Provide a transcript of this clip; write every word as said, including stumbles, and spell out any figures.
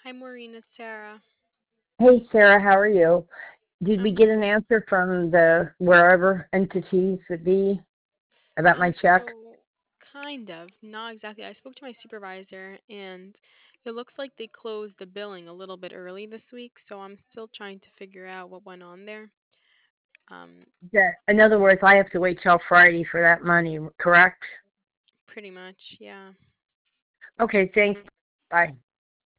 Hi, Maureen. It's Sarah. Hey Sarah, how are you? Did we I'm get an answer from the wherever entities that be about um my check? so kind of, not exactly. I spoke to my supervisor and it looks like they closed the billing a little bit early this week, so I'm still trying to figure out what went on there. Um, That, in other words, I have to wait till Friday for that money, correct? Pretty much, yeah. Okay, thanks. Bye.